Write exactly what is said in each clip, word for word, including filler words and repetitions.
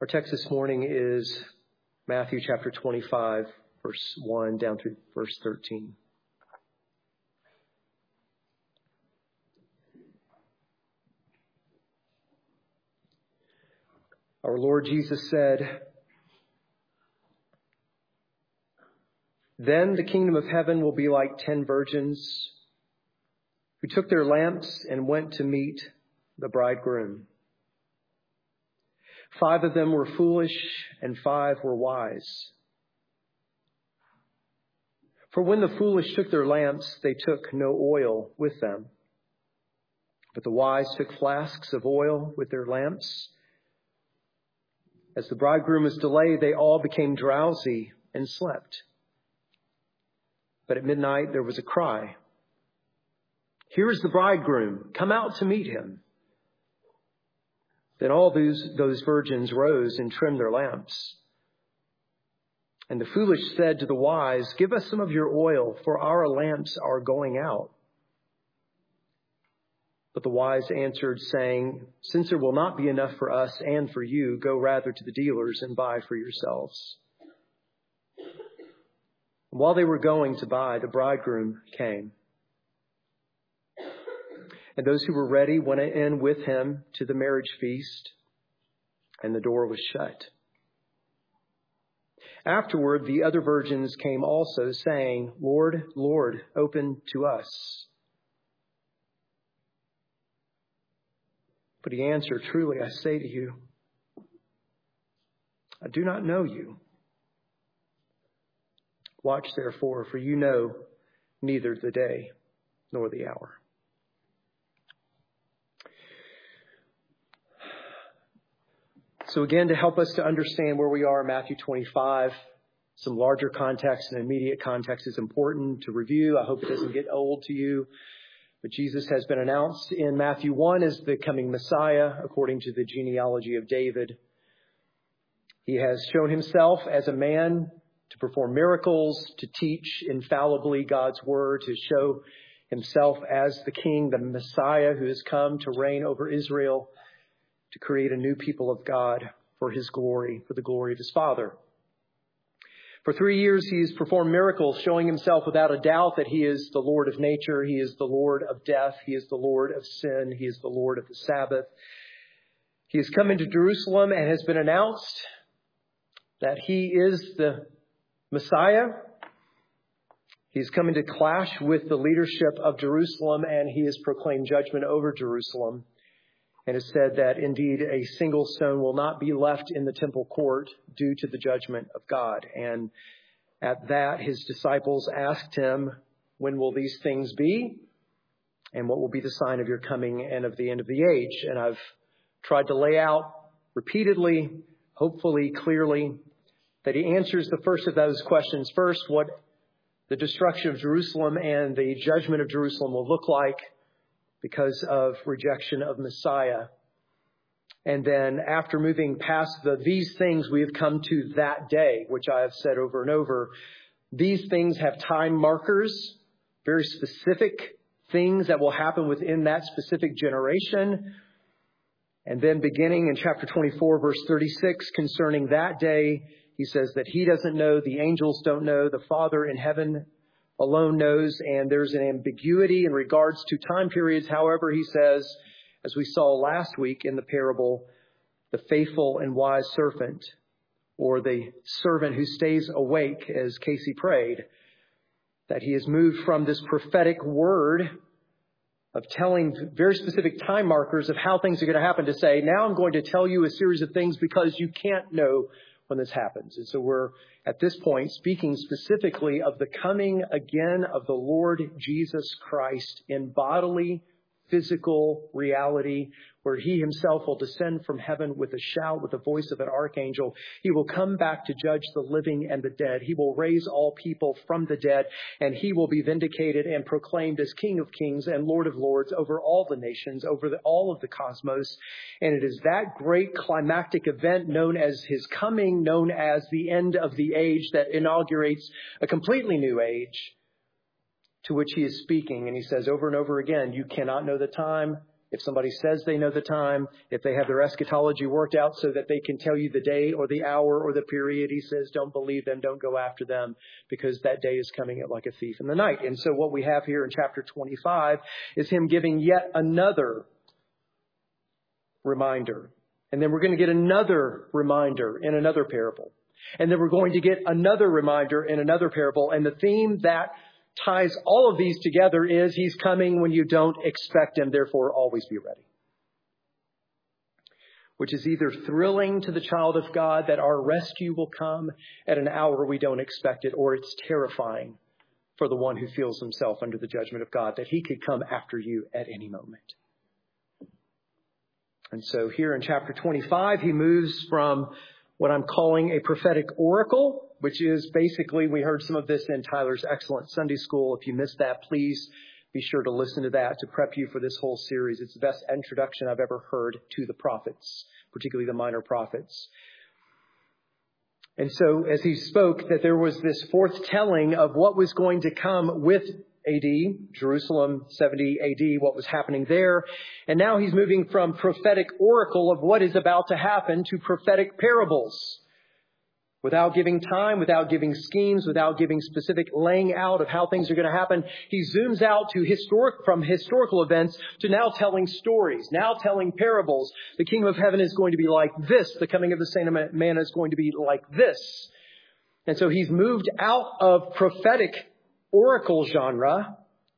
Our text this morning is Matthew chapter twenty-five, verse one down through verse thirteen. Our Lord Jesus said, "Then the kingdom of heaven will be like ten virgins who took their lamps and went to meet the bridegroom. Five of them were foolish and five were wise. For when the foolish took their lamps, they took no oil with them. But the wise took flasks of oil with their lamps. As the bridegroom was delayed, they all became drowsy and slept. But at midnight there was a cry, 'Here is the bridegroom, come out to meet him.' Then all those, those virgins rose and trimmed their lamps. And the foolish said to the wise, 'Give us some of your oil, for our lamps are going out.' But the wise answered, saying, 'Since there will not be enough for us and for you, go rather to the dealers and buy for yourselves.' And while they were going to buy, the bridegroom came. And those who were ready went in with him to the marriage feast, and the door was shut. Afterward, the other virgins came also, saying, 'Lord, Lord, open to us.' But he answered, 'Truly, I say to you, I do not know you. Watch therefore, for you know neither the day nor the hour.'" So again, to help us to understand where we are in Matthew twenty-five, some larger context and immediate context is important to review. I hope it doesn't get old to you. But Jesus has been announced in Matthew one as the coming Messiah, according to the genealogy of David. He has shown himself as a man to perform miracles, to teach infallibly God's word, to show himself as the king, the Messiah who has come to reign over Israel, to create a new people of God for his glory, for the glory of his Father. For three years, he's performed miracles, showing himself without a doubt that he is the Lord of nature. He is the Lord of death. He is the Lord of sin. He is the Lord of the Sabbath. He has come into Jerusalem and has been announced that he is the Messiah. He's come into clash with the leadership of Jerusalem, and he has proclaimed judgment over Jerusalem. And has said that indeed a single stone will not be left in the temple court due to the judgment of God. And at that, his disciples asked him, "When will these things be? And what will be the sign of your coming and of the end of the age?" And I've tried to lay out repeatedly, hopefully clearly, that he answers the first of those questions first, what the destruction of Jerusalem and the judgment of Jerusalem will look like because of rejection of Messiah. And then after moving past the these things, we have come to that day, which I have said over and over. These things have time markers, very specific things that will happen within that specific generation. And then beginning in chapter twenty-four, verse thirty-six, concerning that day, he says that he doesn't know, the angels don't know, the Father in heaven alone knows, and there's an ambiguity in regards to time periods. However, he says, as we saw last week in the parable, the faithful and wise servant, or the servant who stays awake, as Casey prayed, that he has moved from this prophetic word of telling very specific time markers of how things are going to happen to say, now I'm going to tell you a series of things because you can't know when this happens. And so we're at this point speaking specifically of the coming again of the Lord Jesus Christ in bodily, physical reality, where he himself will descend from heaven with a shout, with the voice of an archangel. He will come back to judge the living and the dead. He will raise all people from the dead, and he will be vindicated and proclaimed as King of Kings and Lord of Lords over all the nations, over the, all of the cosmos. And it is that great climactic event known as his coming, known as the end of the age, that inaugurates a completely new age, to which he is speaking. And he says over and over again, you cannot know the time If somebody says they know the time, if they have their eschatology worked out so that they can tell you the day or the hour or the period, he says, don't believe them, don't go after them, because that day is coming like a thief in the night. And so what we have here in chapter twenty-five is him giving yet another reminder. And then we're going to get another reminder in another parable. And then we're going to get another reminder in another parable. And the theme that ties all of these together is he's coming when you don't expect him, therefore always be ready. Which is either thrilling to the child of God that our rescue will come at an hour we don't expect it, or it's terrifying for the one who feels himself under the judgment of God that he could come after you at any moment. And so here in chapter twenty-five, he moves from what I'm calling a prophetic oracle, which is basically, we heard some of this in Tyler's excellent Sunday school. If you missed that, please be sure to listen to that to prep you for this whole series. It's the best introduction I've ever heard to the prophets, particularly the minor prophets. And so as he spoke, that there was this fourth telling of what was going to come with A D, Jerusalem seventy A D, what was happening there. And now he's moving from prophetic oracle of what is about to happen to prophetic parables. Without giving time, without giving schemes, without giving specific laying out of how things are going to happen, he zooms out to historic, from historical events to now telling stories, now telling parables. The kingdom of heaven is going to be like this. The coming of the Son of Man is going to be like this. And so he's moved out of prophetic oracle genre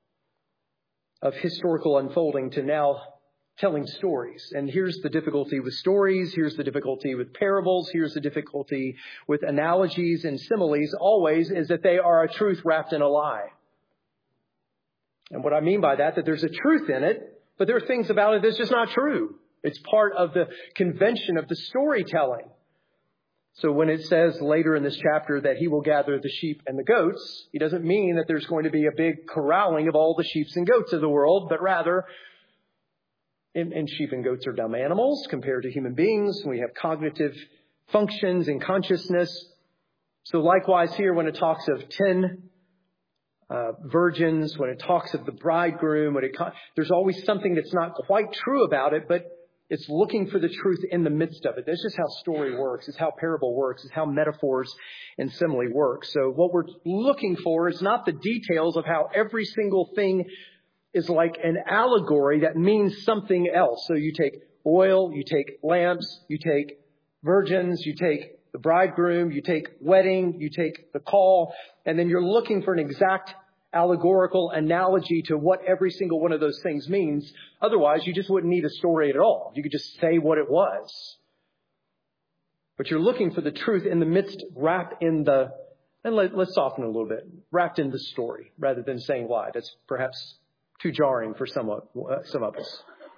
of historical unfolding to now telling stories. And here's the difficulty with stories. Here's the difficulty with parables. Here's the difficulty with analogies and similes always, is that they are a truth wrapped in a lie. And what I mean by that, that there's a truth in it, but there are things about it that's just not true. It's part of the convention of the storytelling. So when it says later in this chapter that he will gather the sheep and the goats, he doesn't mean that there's going to be a big corralling of all the sheep and goats of the world, but rather, and, and sheep and goats are dumb animals compared to human beings. We have cognitive functions and consciousness. So likewise here, when it talks of ten uh, virgins, when it talks of the bridegroom, when it there's always something that's not quite true about it, but it's looking for the truth in the midst of it. That's just how story works. It's how parable works. It's how metaphors and simile work. So what we're looking for is not the details of how every single thing is like an allegory that means something else. So you take oil, you take lamps, you take virgins, you take the bridegroom, you take wedding, you take the call, and then you're looking for an exact allegorical analogy to what every single one of those things means. Otherwise, you just wouldn't need a story at all. You could just say what it was. But you're looking for the truth in the midst, wrapped in the, and let, let's soften it a little bit, wrapped in the story rather than saying why. That's perhaps too jarring for some of, uh, some of us.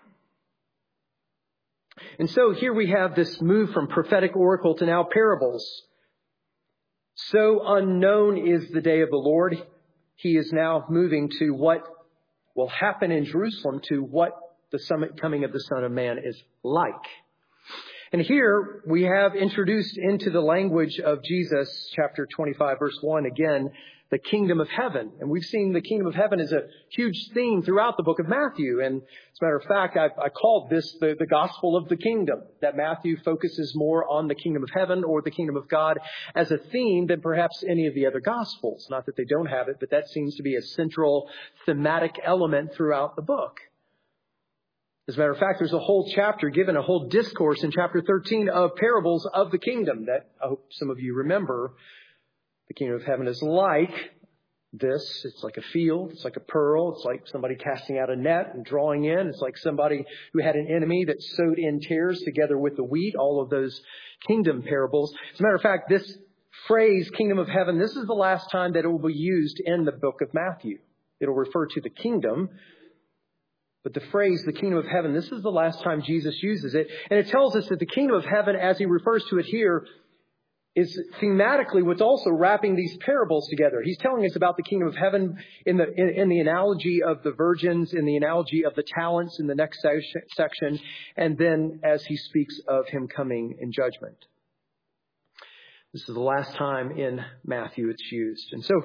And so here we have this move from prophetic oracle to now parables. So unknown is the day of the Lord. He is now moving to what will happen in Jerusalem, to what the summit coming of the Son of Man is like. And here we have introduced into the language of Jesus, chapter twenty-five, verse one, again, the kingdom of heaven. And we've seen the kingdom of heaven is a huge theme throughout the book of Matthew. And as a matter of fact, I, I called this the, the gospel of the kingdom, that Matthew focuses more on the kingdom of heaven or the kingdom of God as a theme than perhaps any of the other gospels. Not that they don't have it, but that seems to be a central thematic element throughout the book. As a matter of fact, there's a whole chapter given, a whole discourse in chapter thirteen of parables of the kingdom that I hope some of you remember. The kingdom of heaven is like this. It's like a field. It's like a pearl. It's like somebody casting out a net and drawing in. It's like somebody who had an enemy that sowed in tares together with the wheat. All of those kingdom parables. As a matter of fact, this phrase, kingdom of heaven, this is the last time that it will be used in the book of Matthew. It'll refer to the kingdom. But the phrase, the kingdom of heaven, this is the last time Jesus uses it. And it tells us that the kingdom of heaven, as he refers to it here, is thematically what's also wrapping these parables together. He's telling us about the kingdom of heaven in the in, in the analogy of the virgins, in the analogy of the talents in the next section, and then as he speaks of him coming in judgment. This is the last time in Matthew it's used. And so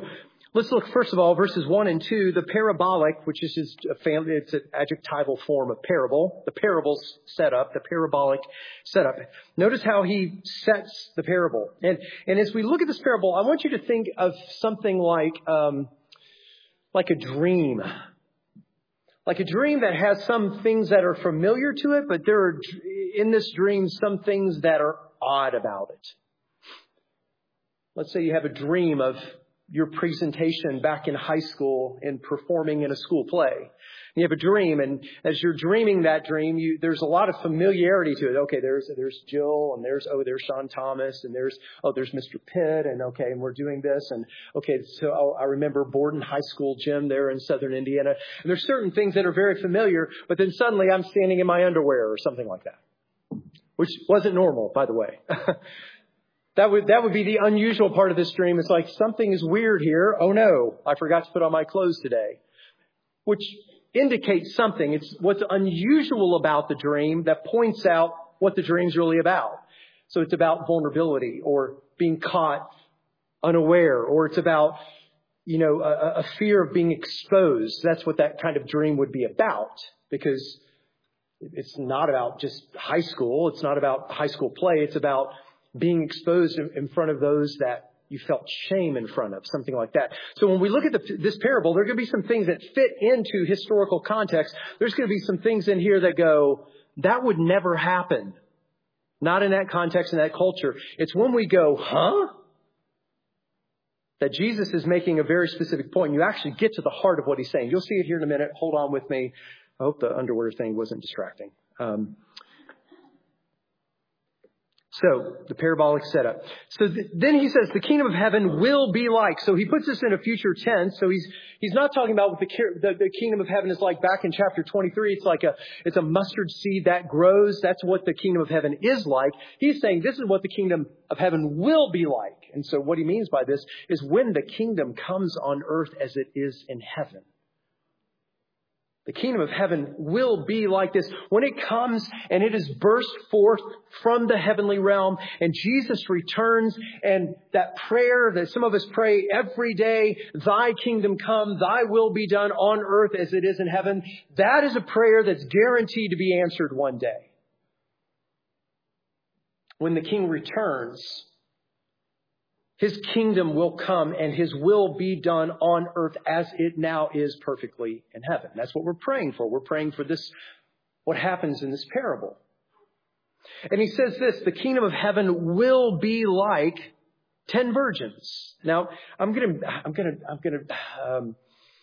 Let's look, first of all, verses one and two, the parabolic, which is just a family, it's an adjectival form of parable, the parable's setup, the parabolic setup. Notice how he sets the parable. And, and as we look at this parable, I want you to think of something like, um, like a dream. Like a dream that has some things that are familiar to it, but there are, in this dream, some things that are odd about it. Let's say you have a dream of your presentation back in high school and performing in a school play. You have a dream, and as you're dreaming that dream, you, there's a lot of familiarity to it. Okay, there's there's Jill, and there's oh, there's Sean Thomas, and there's oh, there's Mister Pitt, and okay, and we're doing this, and okay, so oh, I remember Borden High School gym there in Southern Indiana. And there's certain things that are very familiar, but then suddenly I'm standing in my underwear or something like that, which wasn't normal, by the way. That would that would be the unusual part of this dream. It's like something is weird here. Oh no, I forgot to put on my clothes today, which indicates something. It's what's unusual about the dream that points out what the dream's really about. So it's about vulnerability or being caught unaware, or it's about, you know, a, a fear of being exposed. That's what that kind of dream would be about, because it's not about just high school. It's not about high school play. It's about being exposed in front of those that you felt shame in front of, something like that. So when we look at the, this parable, there are going to be some things that fit into historical context. There's going to be some things in here that go, that would never happen. Not in that context, in that culture. It's when we go, huh? That Jesus is making a very specific point. And you actually get to the heart of what he's saying. You'll see it here in a minute. Hold on with me. I hope the underwear thing wasn't distracting. Um, So, the parabolic setup. So th- then he says the kingdom of heaven will be like. So he puts this in a future tense. So he's he's not talking about what the, the, the kingdom of heaven is like back in chapter twenty-three. It's like a it's a mustard seed that grows. That's what the kingdom of heaven is like. He's saying this is what the kingdom of heaven will be like. And so what he means by this is when the kingdom comes on earth as it is in heaven. The kingdom of heaven will be like this. When it comes and it is burst forth from the heavenly realm and Jesus returns, and that prayer that some of us pray every day, thy kingdom come, thy will be done on earth as it is in heaven, that is a prayer that's guaranteed to be answered one day. When the king returns, his kingdom will come and his will be done on earth as it now is perfectly in heaven. That's what we're praying for. We're praying for this, what happens in this parable. And he says this, the kingdom of heaven will be like ten virgins. Now, I'm going to, I'm going to, I'm going to, um,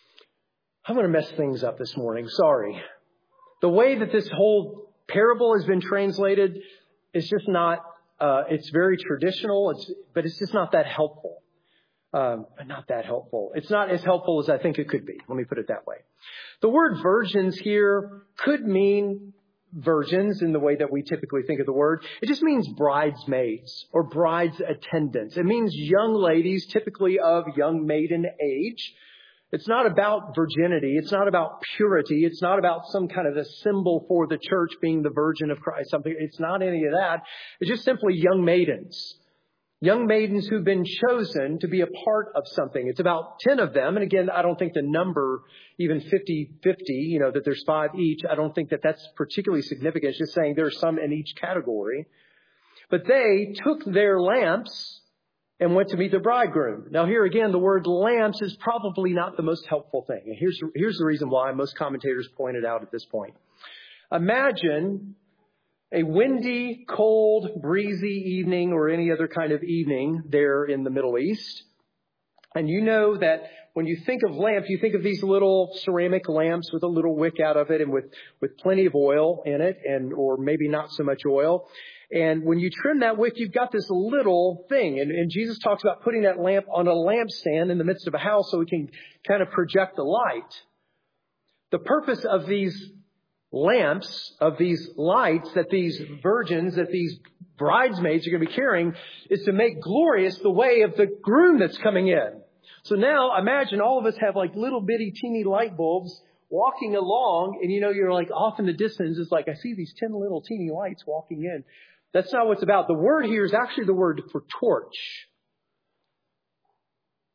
I'm going to mess things up this morning. Sorry. The way that this whole parable has been translated is just not Uh, it's very traditional, it's, but it's just not that helpful. Um, not that helpful. It's not as helpful as I think it could be. Let me put it that way. The word virgins here could mean virgins in the way that we typically think of the word. It just means bridesmaids or bride's attendants. It means young ladies, typically of young maiden age. It's not about virginity. It's not about purity. It's not about some kind of a symbol for the church being the Virgin of Christ. Something. It's not any of that. It's just simply young maidens. Young maidens who've been chosen to be a part of something. It's about ten of them. And again, I don't think the number, even fifty-fifty, you know, that there's five each, I don't think that that's particularly significant. It's just saying there's some in each category. But they took their lamps and went to meet the bridegroom. Now here again, the word lamps is probably not the most helpful thing. And here's, here's the reason why most commentators point it out at this point. Imagine a windy, cold, breezy evening or any other kind of evening there in the Middle East. And you know that when you think of lamp, you think of these little ceramic lamps with a little wick out of it and with, with plenty of oil in it, and or maybe not so much oil. And when you trim that wick, you've got this little thing. And, and Jesus talks about putting that lamp on a lampstand in the midst of a house so it can kind of project the light. The purpose of these lamps, of these lights that these virgins, that these bridesmaids are going to be carrying, is to make glorious the way of the groom that's coming in. So now imagine all of us have like little bitty teeny light bulbs walking along, and you know, you're like off in the distance. It's like, I see these ten little teeny lights walking in. That's not what it's about. The word here is actually the word for torch.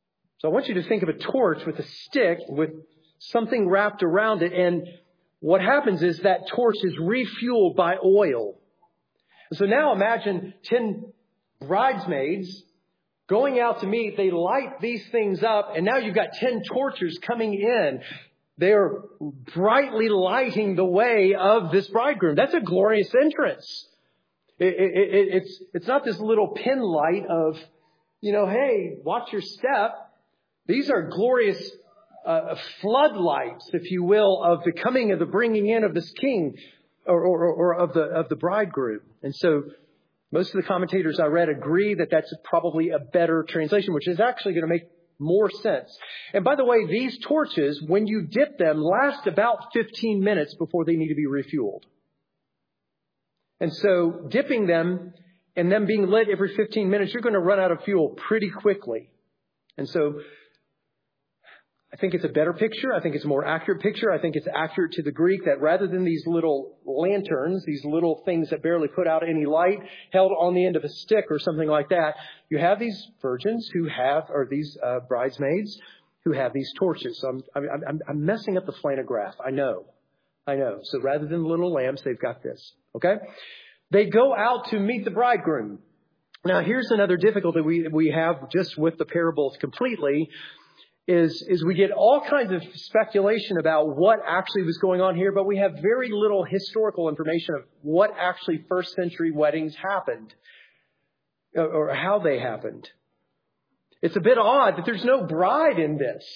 So I want you to think of a torch with a stick with something wrapped around it. And what happens is that torch is refueled by oil. So now imagine ten bridesmaids going out to meet. They light these things up, and now you've got ten torches coming in. They're brightly lighting the way of this bridegroom. That's a glorious entrance. It, it, it, it's, it's not this little pin light of, you know, hey, watch your step. These are glorious uh, floodlights, if you will, of the coming of the bringing in of this king or, or, or of the of the bridegroom. And so most of the commentators I read agree that that's probably a better translation, which is actually going to make more sense. And by the way, these torches, when you dip them, last about fifteen minutes before they need to be refueled. And so dipping them and them being lit every fifteen minutes, you're going to run out of fuel pretty quickly. And so I think it's a better picture. I think it's a more accurate picture. I think it's accurate to the Greek that rather than these little lanterns, these little things that barely put out any light held on the end of a stick or something like that, you have these virgins who have, or these uh, bridesmaids who have these torches. So I'm, I'm, I'm messing up the flannograph. I know. I know. So rather than little lamps, they've got this. Okay? They go out to meet the bridegroom. Now, here's another difficulty we, we have just with the parables completely. Is, is we get all kinds of speculation about what actually was going on here, but we have very little historical information of what actually first century weddings happened or, or how they happened. It's a bit odd that there's no bride in this.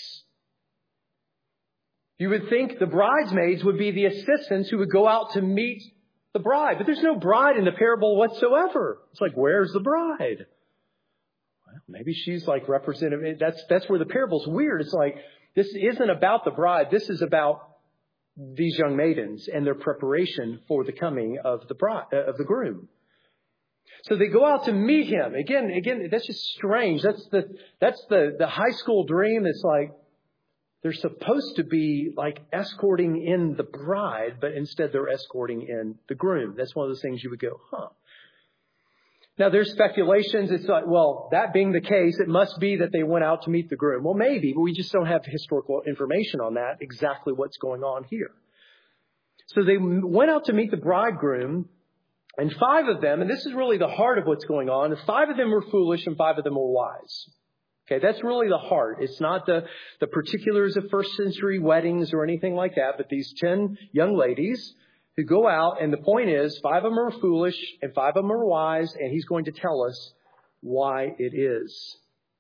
You would think the bridesmaids would be the assistants who would go out to meet the bride, but there's no bride in the parable whatsoever. It's like, where's the bride? Maybe she's like representative. That's that's where the parable's weird. It's like, this isn't about the bride. This is about these young maidens and their preparation for the coming of the bride, of the groom. So they go out to meet him. Again, again, that's just strange. That's the that's the, the high school dream. It's like they're supposed to be like escorting in the bride, but instead they're escorting in the groom. That's one of those things you would go, huh? Now, there's speculations. It's like, well, that being the case, it must be that they went out to meet the groom. Well, maybe, but we just don't have historical information on that, exactly what's going on here. So they went out to meet the bridegroom, and five of them, and this is really the heart of what's going on, five of them were foolish and five of them were wise. Okay, that's really the heart. It's not the, the particulars of first century weddings or anything like that, but these ten young ladies who go out, and the point is, five of them are foolish and five of them are wise, and he's going to tell us why it is.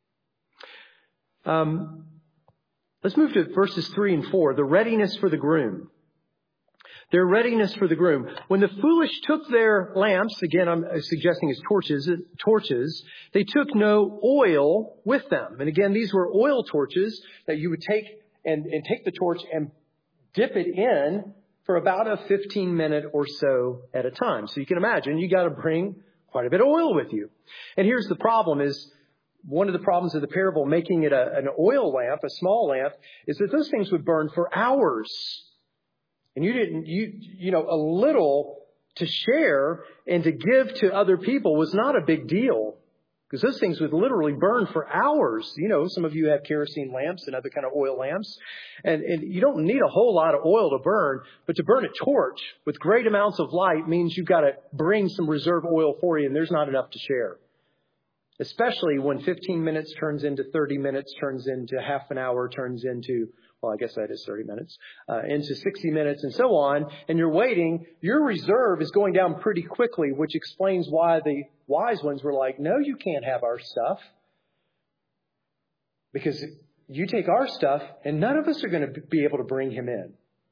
Um, let's move to verses three and four, the readiness for the groom. Their readiness for the groom. When the foolish took their lamps, again, I'm suggesting as torches, torches, they took no oil with them. And again, these were oil torches that you would take and, and take the torch and dip it in for about a fifteen minute or so at a time. So you can imagine you got to bring quite a bit of oil with you. And here's the problem is, one of the problems of the parable making it a, an oil lamp, a small lamp, is that those things would burn for hours. And you didn't, you, you know, a little to share and to give to other people was not a big deal. Because those things would literally burn for hours. You know, some of you have kerosene lamps and other kind of oil lamps. And, and you don't need a whole lot of oil to burn. But to burn a torch with great amounts of light means you've got to bring some reserve oil for you. And there's not enough to share. Especially when fifteen minutes turns into thirty minutes, turns into half an hour, turns into, well, I guess that is thirty minutes, uh, into sixty minutes and so on. And you're waiting. Your reserve is going down pretty quickly, which explains why the wise ones were like, no, you can't have our stuff. Because you take our stuff and none of us are going to be able to bring him in.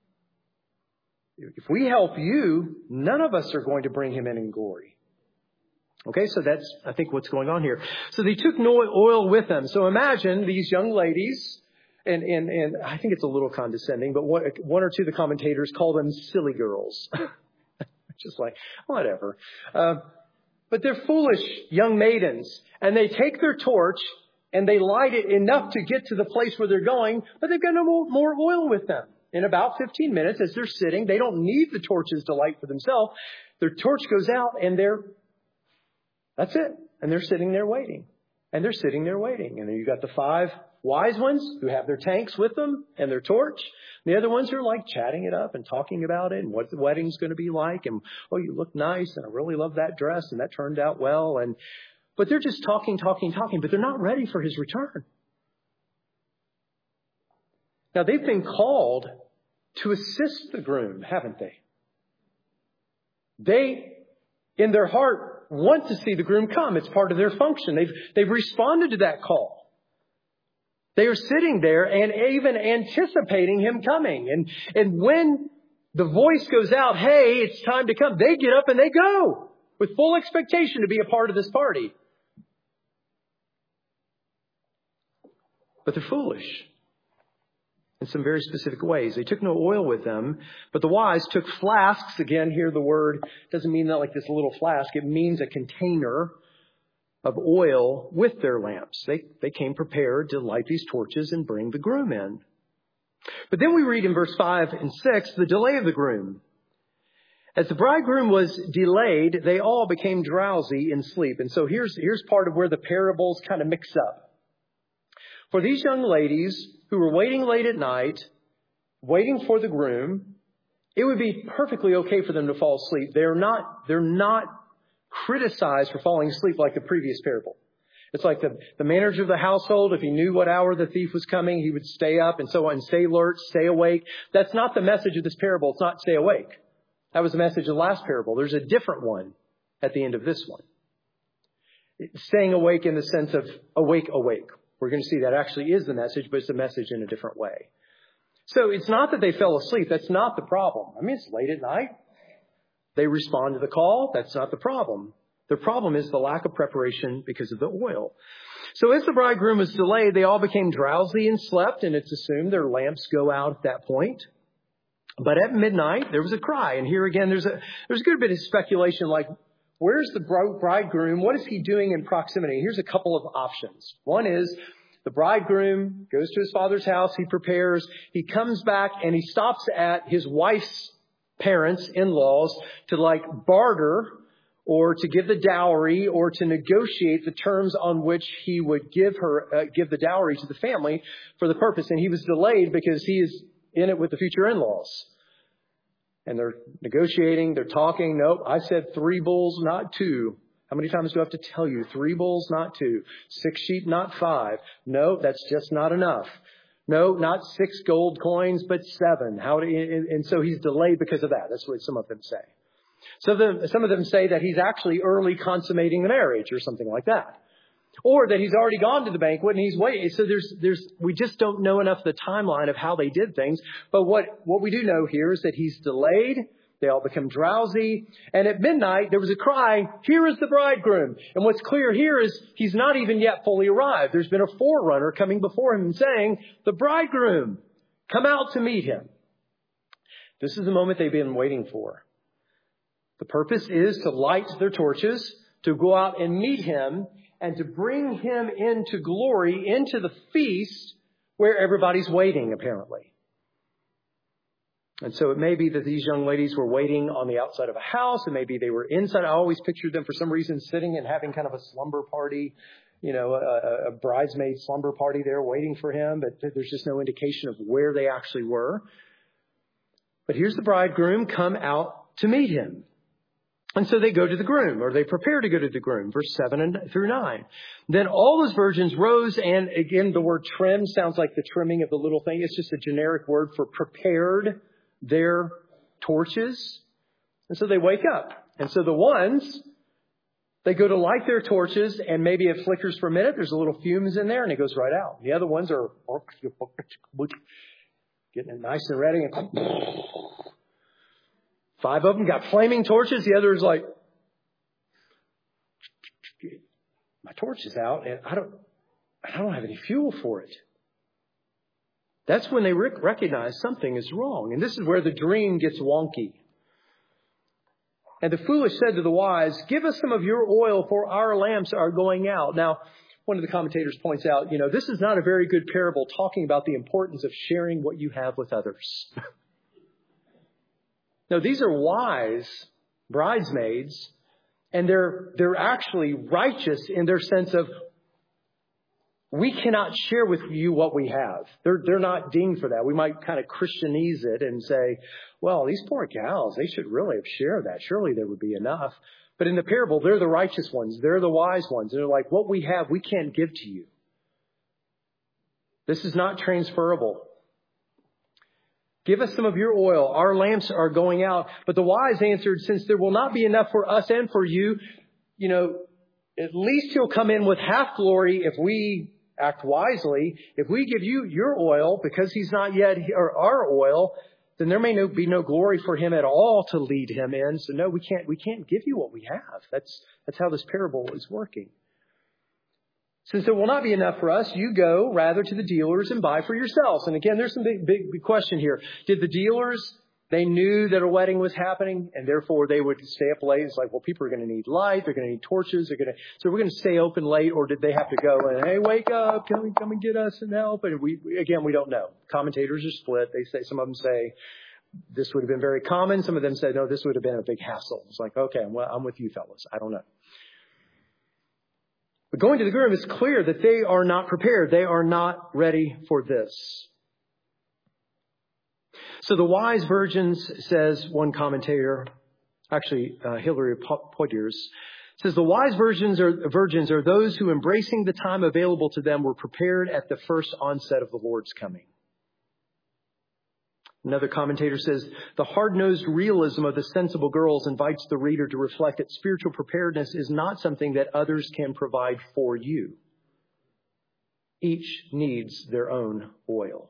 If we help you, none of us are going to bring him in in glory. Okay, so that's, I think, what's going on here. So they took no oil with them. So imagine these young ladies, and, and, and I think it's a little condescending, but one, one or two of the commentators call them silly girls. Just like, whatever. Uh, but they're foolish young maidens, and they take their torch and they light it enough to get to the place where they're going, but they've got no more, more oil with them. In about fifteen minutes, as they're sitting, they don't need the torches to light for themselves. Their torch goes out and they're That's it. And they're sitting there waiting. And they're sitting there waiting. And then you got the five wise ones who have their tanks with them and their torch. The other ones are like chatting it up and talking about it and what the wedding's going to be like. And, oh, you look nice. And I really love that dress. And that turned out well. And, but they're just talking, talking, talking, but they're not ready for his return. Now, they've been called to assist the groom, haven't they? They, in their heart, want to see the groom come. It's part of their function. They've, they've responded to that call. They are sitting there and even anticipating him coming. And, and when the voice goes out, hey, it's time to come, they get up and they go with full expectation to be a part of this party. But they're foolish in some very specific ways. They took no oil with them, but the wise took flasks. Again, here the word doesn't mean that like this little flask. It means a container of oil with their lamps. They, they came prepared to light these torches and bring the groom in. But then we read in verse five and six, the delay of the groom. As the bridegroom was delayed, they all became drowsy in sleep. And so here's, here's part of where the parables kind of mix up. For these young ladies who were waiting late at night, waiting for the groom, it would be perfectly okay for them to fall asleep. They're not, they're not criticized for falling asleep like the previous parable. It's like the, the manager of the household, if he knew what hour the thief was coming, he would stay up and so on, stay alert, stay awake. That's not the message of this parable. It's not stay awake. That was the message of the last parable. There's a different one at the end of this one. Staying awake in the sense of awake, awake. We're going to see that actually is the message, but it's a message in a different way. So it's not that they fell asleep. That's not the problem. I mean, it's late at night. They respond to the call. That's not the problem. The problem is the lack of preparation because of the oil. So as the bridegroom was delayed, they all became drowsy and slept, and it's assumed their lamps go out at that point. But at midnight, there was a cry. And here again, there's a, there's a good bit of speculation like, where's the bridegroom? What is he doing in proximity? Here's a couple of options. One is the bridegroom goes to his father's house. He prepares. He comes back and he stops at his wife's parents, in-laws, to like barter or to give the dowry or to negotiate the terms on which he would give her, uh, give the dowry to the family for the purpose. And he was delayed because he is in it with the future in-laws. And they're negotiating, they're talking. Nope, I said three bulls, not two. How many times do I have to tell you? Three bulls, not two. Six sheep, not five. No, that's just not enough. No, not six gold coins, but seven. How? Do, and, and so he's delayed because of that. That's what some of them say. So the, some of them say that he's actually early consummating the marriage or something like that. Or that he's already gone to the banquet and he's waiting. So there's, there's, we just don't know enough the timeline of how they did things. But what, what we do know here is that he's delayed. They all become drowsy. And at midnight, there was a cry, here is the bridegroom. And what's clear here is he's not even yet fully arrived. There's been a forerunner coming before him and saying, the bridegroom, come out to meet him. This is the moment they've been waiting for. The purpose is to light their torches, to go out and meet him, and to bring him into glory, into the feast where everybody's waiting, apparently. And so it may be that these young ladies were waiting on the outside of a house, and maybe they were inside. I always pictured them for some reason sitting and having kind of a slumber party, you know, a, a bridesmaid slumber party there waiting for him, but there's just no indication of where they actually were. But here's the bridegroom come out to meet him. And so they go to the groom, or they prepare to go to the groom, verse seven and through nine. Then all those virgins rose, and again, the word trim sounds like the trimming of the little thing. It's just a generic word for prepared their torches. And so they wake up. And so the ones, they go to light their torches, and maybe it flickers for a minute. There's a little fumes in there, and it goes right out. The other ones are getting it nice and ready, and five of them got flaming torches. The other is like, my torch is out and I don't, I don't have any fuel for it. That's when they rec- recognize something is wrong. And this is where the dream gets wonky. And the foolish said to the wise, give us some of your oil, for our lamps are going out. Now, one of the commentators points out, you know, this is not a very good parable talking about the importance of sharing what you have with others. No, these are wise bridesmaids, and they're they're actually righteous in their sense of we cannot share with you what we have. They're, they're not dinged for that. We might kind of Christianize it and say, well, these poor gals, they should really have shared that. Surely there would be enough. But in the parable, they're the righteous ones. They're the wise ones. They're like, what we have, we can't give to you. This is not transferable. Give us some of your oil. Our lamps are going out. But the wise answered, since there will not be enough for us and for you, you know, at least he'll come in with half glory if we act wisely. If we give you your oil, because he's not yet, or our oil, then there may no, be no glory for him at all to lead him in. So no, we can't, we can't give you what we have. That's, that's how this parable is working. Since there will not be enough for us, you go rather to the dealers and buy for yourselves. And again, there's some big, big, big question here. Did the dealers, they knew that a wedding was happening and therefore they would stay up late? It's like, well, people are going to need light. They're going to need torches. They're going to, so we're going to stay open late, or did they have to go and, hey, wake up, come and come and get us and help? And we, again, we don't know. Commentators are split. They say, some of them say this would have been very common. Some of them say, no, this would have been a big hassle. It's like, okay, well, I'm with you fellas. I don't know. But going to the groom, it's clear that they are not prepared. They are not ready for this. So the wise virgins, says one commentator, actually uh, Hilary Poitiers, says the wise virgins are, virgins are those who, embracing the time available to them, were prepared at the first onset of the Lord's coming. Another commentator says, the hard-nosed realism of the sensible girls invites the reader to reflect that spiritual preparedness is not something that others can provide for you. Each needs their own oil.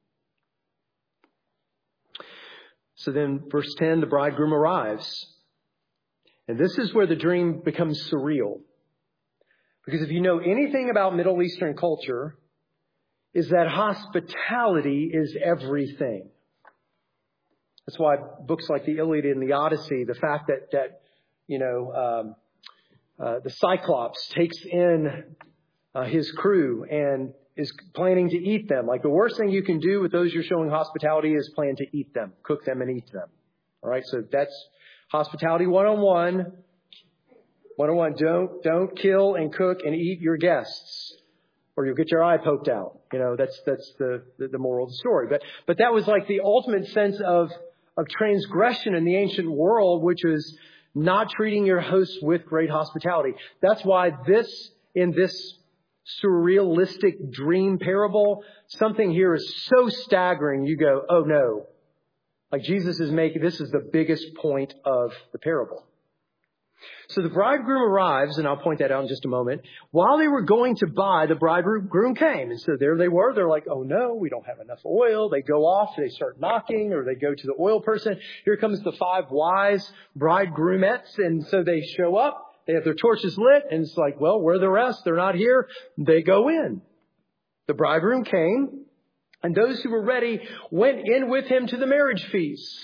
So then, verse ten, the bridegroom arrives. And this is where the dream becomes surreal. Because if you know anything about Middle Eastern culture, is that hospitality is everything. That's why books like the Iliad and the Odyssey, the fact that, that you know, um, uh, the Cyclops takes in uh, his crew and is planning to eat them. Like, the worst thing you can do with those you're showing hospitality is plan to eat them, cook them and eat them. All right. So that's hospitality one oh one. one oh one. Don't, don't kill and cook and eat your guests, or you'll get your eye poked out. You know, that's, that's the, the, the moral of the story. But, but that was like the ultimate sense of, of transgression in the ancient world, which was not treating your hosts with great hospitality. That's why this, in this surrealistic dream parable, something here is so staggering. You go, oh no. Like, Jesus is making, this is the biggest point of the parable. So the bridegroom arrives, and I'll point that out in just a moment. While they were going to buy, the bridegroom came. And so there they were. They're like, oh no, we don't have enough oil. They go off, they start knocking, or they go to the oil person. Here comes the five wise bridegroomettes. And so they show up. They have their torches lit, and it's like, well, where are the rest? They're not here. They go in. The bridegroom came, and those who were ready went in with him to the marriage feast.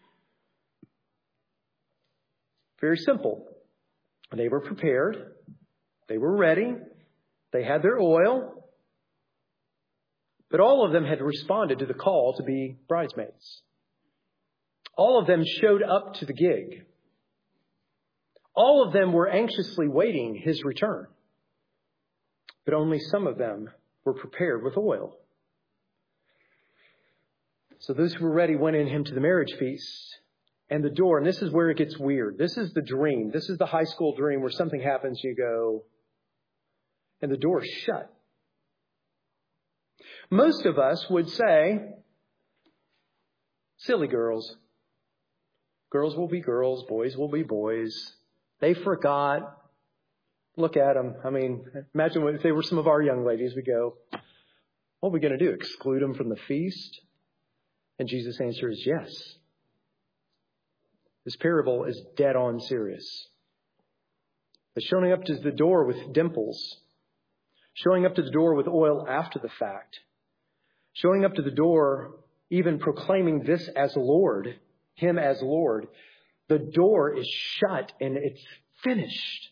Very simple. They were prepared. They were ready. They had their oil. But all of them had responded to the call to be bridesmaids. All of them showed up to the gig. All of them were anxiously waiting his return. But only some of them were prepared with oil. So those who were ready went in him to the marriage feast. And the door, and this is where it gets weird. This is the dream. This is the high school dream where something happens, you go, and the door's shut. Most of us would say, silly girls. Girls will be girls. Boys will be boys. They forgot. Look at them. I mean, imagine if they were some of our young ladies. We go, what are we going to do? Exclude them from the feast? And Jesus' answer is yes. This parable is dead on serious. But showing up to the door with dimples, showing up to the door with oil after the fact, showing up to the door even proclaiming this as Lord, him as Lord, the door is shut and it's finished.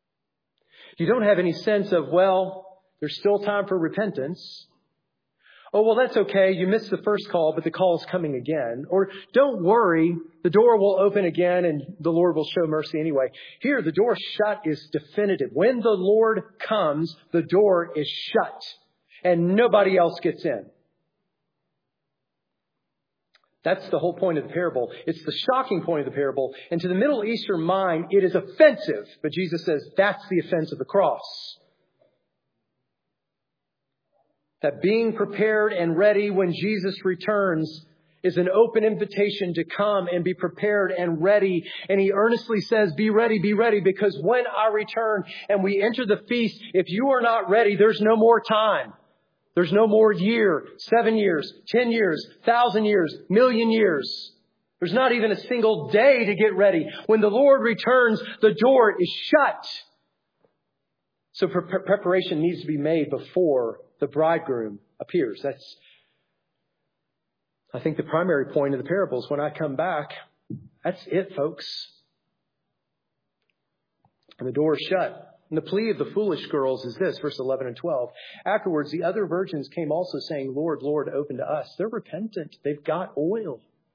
You don't have any sense of, well, there's still time for repentance. Oh, well, that's okay. You missed the first call, but the call is coming again. Or don't worry, the door will open again and the Lord will show mercy anyway. Here, the door shut is definitive. When the Lord comes, the door is shut and nobody else gets in. That's the whole point of the parable. It's the shocking point of the parable. And to the Middle Eastern mind, it is offensive. But Jesus says that's the offense of the cross. That being prepared and ready when Jesus returns is an open invitation to come and be prepared and ready. And he earnestly says, be ready, be ready, because when I return and we enter the feast, if you are not ready, there's no more time. There's no more year, seven years, ten years, thousand years, million years. There's not even a single day to get ready. When the Lord returns, the door is shut. So pre- preparation needs to be made before the bridegroom appears. That's, I think, the primary point of the parables. When I come back, that's it, folks. And the door is shut. And the plea of the foolish girls is this, verse eleven and twelve. Afterwards, the other virgins came also saying, Lord, Lord, open to us. They're repentant. They've got oil.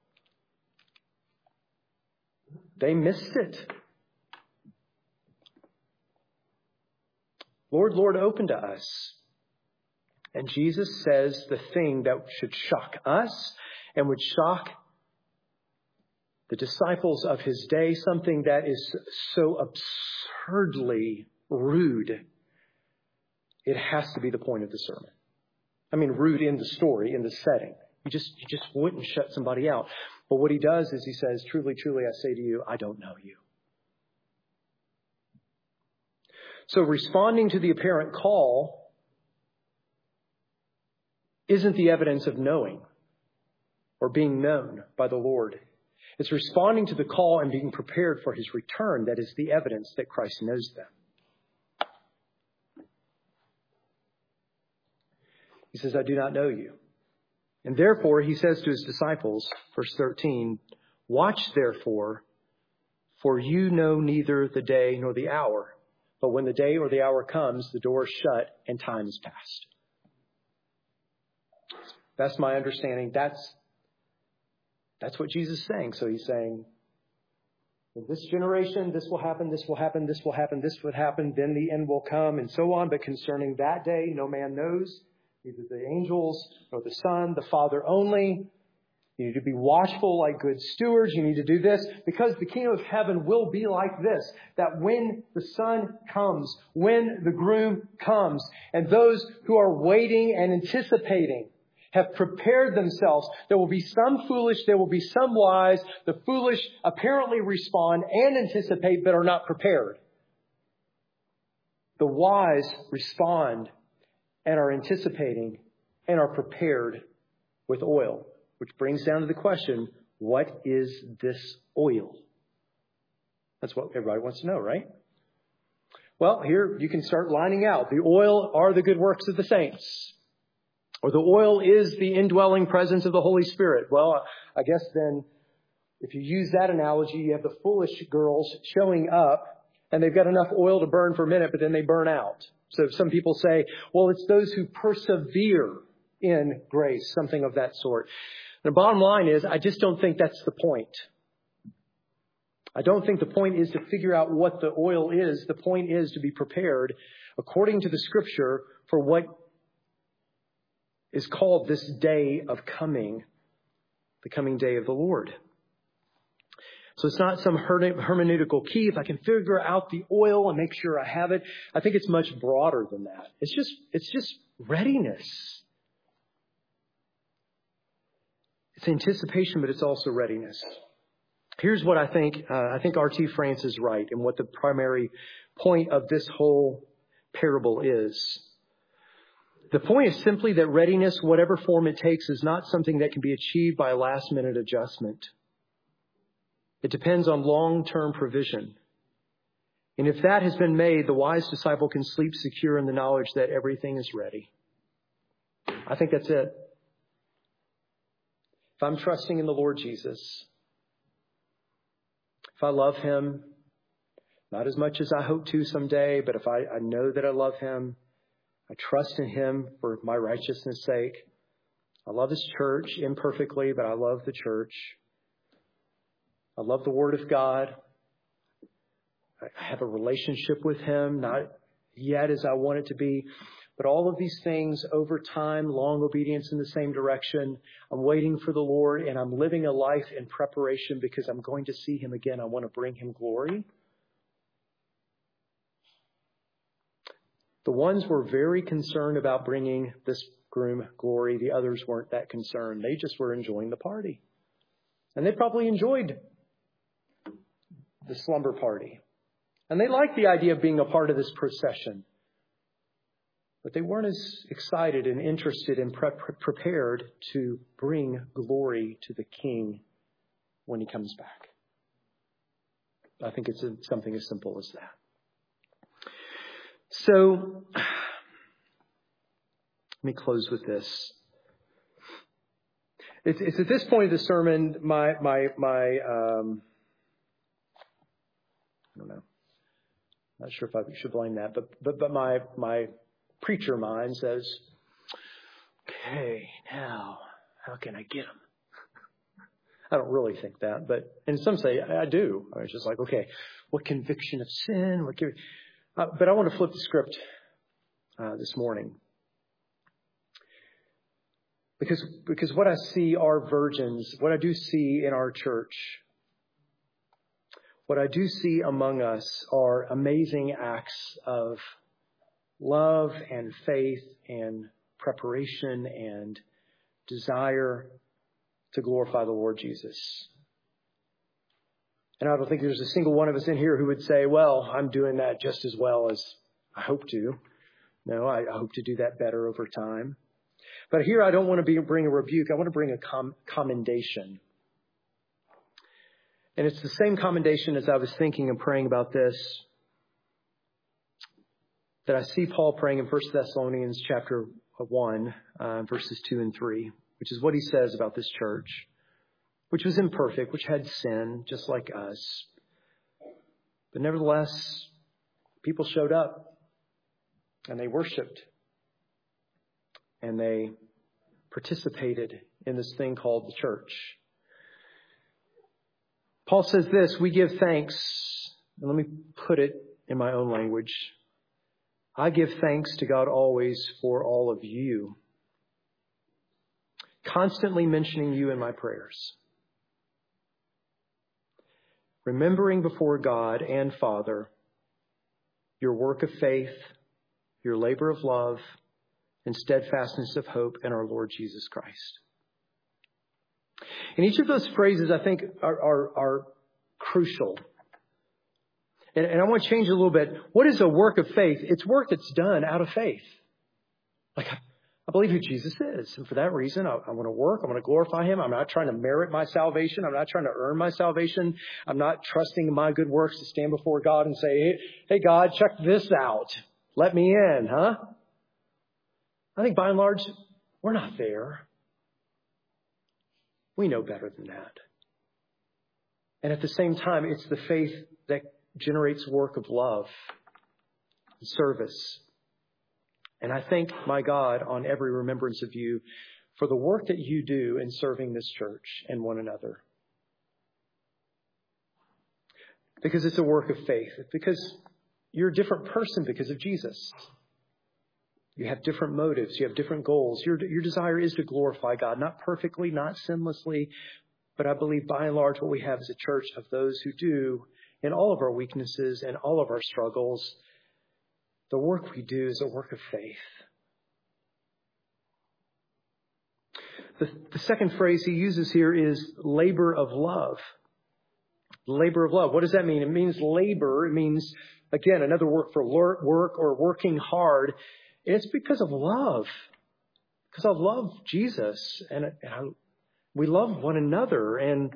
They missed it. Lord, Lord, open to us. And Jesus says the thing that should shock us and would shock the disciples of his day, something that is so absurdly rude. It has to be the point of the sermon. I mean, rude in the story, in the setting. You just, you just wouldn't shut somebody out. But what he does is he says, truly, truly, I say to you, I don't know you. So responding to the apparent call isn't the evidence of knowing or being known by the Lord. It's responding to the call and being prepared for his return that is the evidence that Christ knows them. He says, I do not know you. And therefore, he says to his disciples, verse thirteen, watch therefore, for you know neither the day nor the hour. But when the day or the hour comes, the door is shut and time is past. That's my understanding. That's, that's what Jesus is saying. So he's saying, in this generation, this will happen, this will happen, this will happen, this would happen, then the end will come, and so on. But concerning that day, no man knows, neither the angels nor the Son, the Father only. You need to be watchful like good stewards. You need to do this because the kingdom of heaven will be like this, that when the Son comes, when the groom comes, and those who are waiting and anticipating have prepared themselves, there will be some foolish, there will be some wise. The foolish apparently respond and anticipate but are not prepared. The wise respond and are anticipating and are prepared with oil. Which brings down to the question, what is this oil? That's what everybody wants to know, right? Well, here you can start lining out. The oil are the good works of the saints. Or the oil is the indwelling presence of the Holy Spirit. Well, I guess then if you use that analogy, you have the foolish girls showing up and they've got enough oil to burn for a minute, but then they burn out. So some people say, well, it's those who persevere in grace, something of that sort. The bottom line is, I just don't think that's the point. I don't think the point is to figure out what the oil is. The point is to be prepared according to the Scripture for what is called this day of coming, the coming day of the Lord. So it's not some hermeneutical key. If I can figure out the oil and make sure I have it, I think it's much broader than that. It's just, it's just readiness. It's anticipation, but it's also readiness. Here's what I think. Uh, I think R T France is right in what the primary point of this whole parable is. The point is simply that readiness, whatever form it takes, is not something that can be achieved by a last-minute adjustment. It depends on long-term provision. And if that has been made, the wise disciple can sleep secure in the knowledge that everything is ready. I think that's it. If I'm trusting in the Lord Jesus, if I love him, not as much as I hope to someday, but if I, I know that I love him, I trust in him for my righteousness' sake, I love His church imperfectly, but I love the church. I love the Word of God. I have a relationship with Him, not yet as I want it to be. But all of these things over time, long obedience in the same direction. I'm waiting for the Lord, and I'm living a life in preparation because I'm going to see Him again. I want to bring Him glory. The ones were very concerned about bringing this groom glory. The others weren't that concerned. They just were enjoying the party. And they probably enjoyed the slumber party. And they liked the idea of being a part of this procession. But they weren't as excited and interested and pre- prepared to bring glory to the King when He comes back. I think it's something as simple as that. So, let me close with this. It's, it's at this point of the sermon, my, my, my, um, I don't know. Not sure if I should blame that, but, but, but my, my preacher mind says, okay, now, how can I get them? I don't really think that, but, and some say I, I do. I was just like, okay, what conviction of sin? What can, uh, but I want to flip the script uh, this morning. Because, because what I see are virgins, what I do see in our church, what I do see among us are amazing acts of love and faith and preparation and desire to glorify the Lord Jesus. And I don't think there's a single one of us in here who would say, well, I'm doing that just as well as I hope to. No, I, I hope to do that better over time. But here I don't want to be, bring a rebuke. I want to bring a com- commendation. And it's the same commendation as I was thinking and praying about this that I see Paul praying in First Thessalonians chapter one, uh, verses two and three, which is what he says about this church, which was imperfect, which had sin just like us. But nevertheless, people showed up and they worshiped and they participated in this thing called the church. Paul says this, we give thanks, and let me put it in my own language. I give thanks to God always for all of you, constantly mentioning you in my prayers, remembering before God and Father your work of faith, your labor of love, and steadfastness of hope in our Lord Jesus Christ. And each of those phrases, I think, are, are, are crucial. And, and I want to change it a little bit. What is a work of faith? It's work that's done out of faith. Like, I, I believe who Jesus is. And for that reason, I, I want to work. I want to glorify Him. I'm not trying to merit my salvation. I'm not trying to earn my salvation. I'm not trusting in my good works to stand before God and say, hey, hey God, check this out. Let me in, huh? I think by and large, we're not there. We know better than that. And at the same time, it's the faith that generates work of love and service. And I thank my God on every remembrance of you for the work that you do in serving this church and one another. Because it's a work of faith. Because you're a different person because of Jesus. You have different motives. You have different goals. Your, your desire is to glorify God, not perfectly, not sinlessly, but I believe by and large what we have is a church of those who do, in all of our weaknesses and all of our struggles, the work we do is a work of faith. The, the second phrase he uses here is labor of love. Labor of love. What does that mean? It means labor. It means, again, another word for work or working hard. It's because of love. Because I love Jesus and, and I, we love one another. And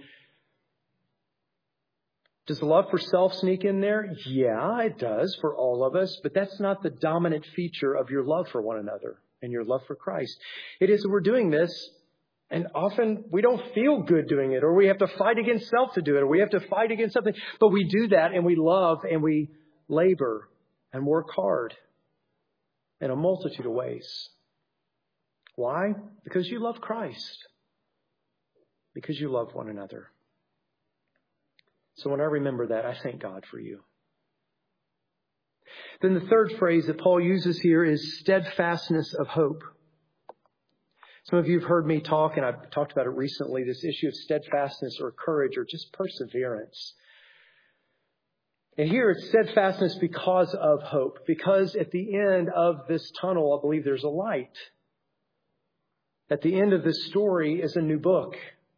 does the love for self sneak in there? Yeah, it does for all of us. But that's not the dominant feature of your love for one another and your love for Christ. It is that we're doing this, and often we don't feel good doing it, or we have to fight against self to do it, or we have to fight against something. But we do that, and we love, and we labor and work hard in a multitude of ways. Why? Because you love Christ. Because you love one another. So when I remember that, I thank God for you. Then the third phrase that Paul uses here is steadfastness of hope. Some of you have heard me talk, and I've talked about it recently, this issue of steadfastness or courage or just perseverance. And here it's steadfastness because of hope. Because at the end of this tunnel, I believe there's a light. At the end of this story is a new book.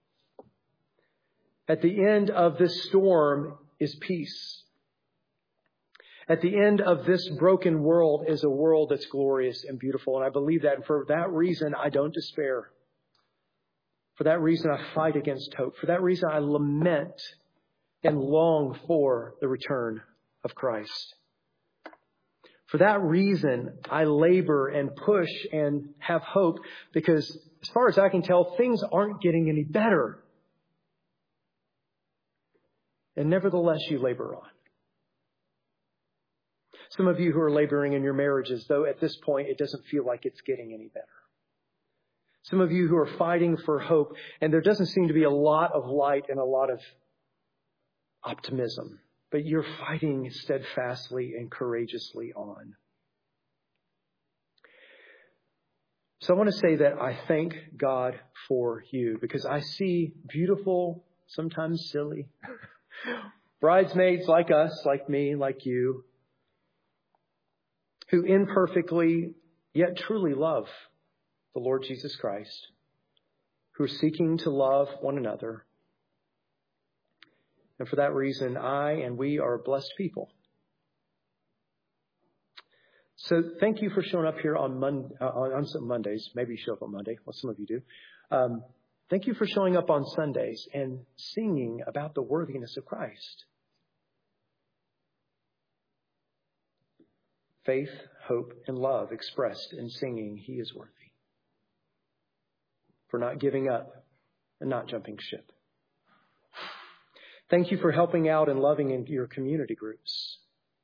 At the end of this storm is peace. At the end of this broken world is a world that's glorious and beautiful. And I believe that. And for that reason, I don't despair. For that reason, I fight against hope. For that reason, I lament and long for the return of Christ. For that reason, I labor and push and have hope because as far as I can tell, things aren't getting any better. And nevertheless, you labor on. Some of you who are laboring in your marriages, though at this point it doesn't feel like it's getting any better. Some of you who are fighting for hope, and there doesn't seem to be a lot of light and a lot of optimism, but you're fighting steadfastly and courageously on. So I want to say that I thank God for you because I see beautiful, sometimes silly, bridesmaids like us, like me, like you, who imperfectly yet truly love the Lord Jesus Christ, who are seeking to love one another. And for that reason, I and we are blessed people. So thank you for showing up here on, Mon- uh, on some Mondays. Maybe you show up on Monday. Well, some of you do. Um, thank you for showing up on Sundays and singing about the worthiness of Christ. Faith, hope, and love expressed in singing, He is worthy. For not giving up and not jumping ship. Thank you for helping out and loving in your community groups.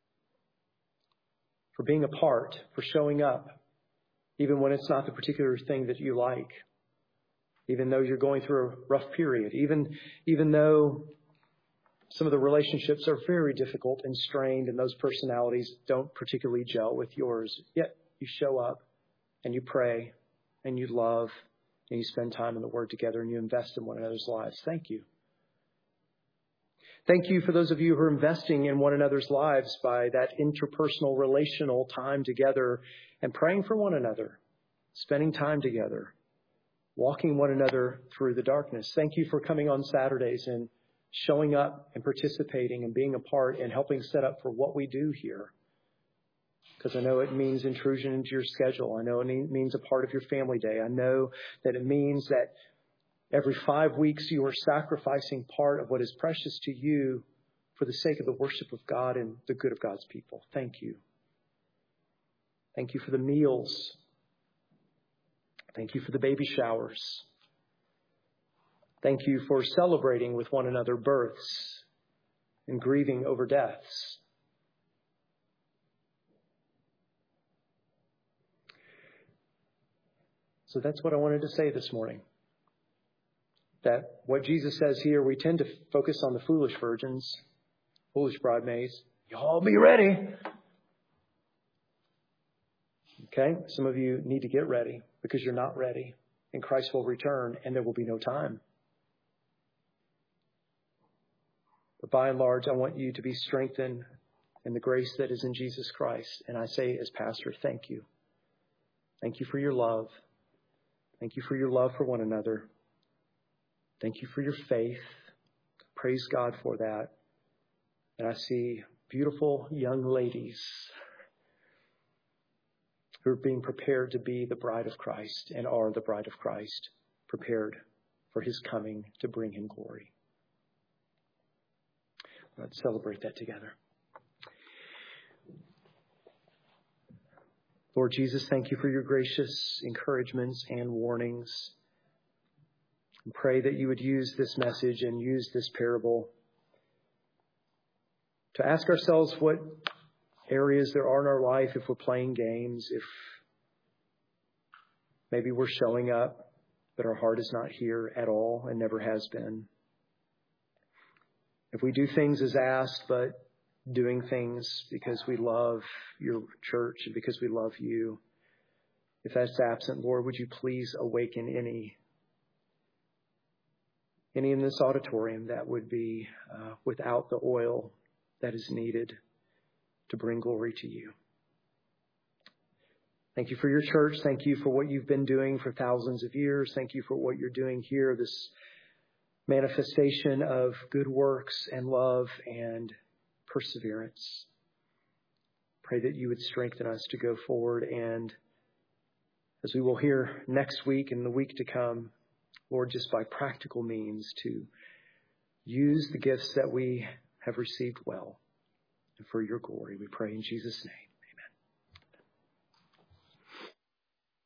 For being a part, for showing up, even when it's not the particular thing that you like. Even though you're going through a rough period. Even, even though some of the relationships are very difficult and strained and those personalities don't particularly gel with yours. Yet you show up and you pray and you love and you spend time in the Word together and you invest in one another's lives. Thank you. Thank you for those of you who are investing in one another's lives by that interpersonal, relational time together and praying for one another, spending time together, walking one another through the darkness. Thank you for coming on Saturdays and showing up and participating and being a part and helping set up for what we do here. Because I know it means intrusion into your schedule. I know it means a part of your family day. I know that it means that every five weeks you are sacrificing part of what is precious to you for the sake of the worship of God and the good of God's people. Thank you. Thank you for the meals. Thank you for the baby showers. Thank you for celebrating with one another births and grieving over deaths. So that's what I wanted to say this morning. That what Jesus says here, we tend to focus on the foolish virgins, foolish bridesmaids. Y'all be ready. Okay? Some of you need to get ready because you're not ready. And Christ will return and there will be no time. But by and large, I want you to be strengthened in the grace that is in Jesus Christ. And I say as pastor, thank you. Thank you for your love. Thank you for your love for one another. Thank you for your faith. Praise God for that. And I see beautiful young ladies who are being prepared to be the bride of Christ and are the bride of Christ, prepared for His coming to bring Him glory. Let's celebrate that together. Lord Jesus, thank you for your gracious encouragements and warnings. And pray that you would use this message and use this parable to ask ourselves what areas there are in our life, if we're playing games, if Maybe we're showing up, but our heart is not here at all and never has been. If we do things as asked, but doing things because we love your church and because we love you, if that's absent, Lord, would you please awaken any, any in this auditorium that would be uh, without the oil that is needed to bring glory to you. Thank you for your church. Thank you for what you've been doing for thousands of years. Thank you for what you're doing here, this manifestation of good works and love and perseverance. Pray that you would strengthen us to go forward, and as we will hear next week and the week to come, Lord, just by practical means to use the gifts that we have received well and for your glory. We pray in Jesus' name.